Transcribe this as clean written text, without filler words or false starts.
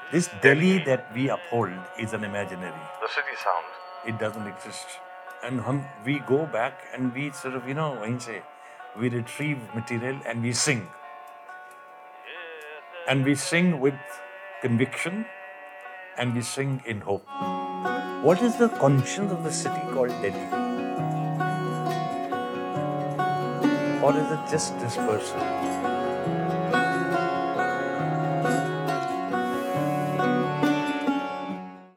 This Delhi that we uphold is an imaginary. The city sound. It doesn't exist. And we go back and we sort of, वहीं से, we retrieve material and we sing. And we sing with conviction and we sing in hope. What is the conscience of the city called Delhi? Or is it just this person?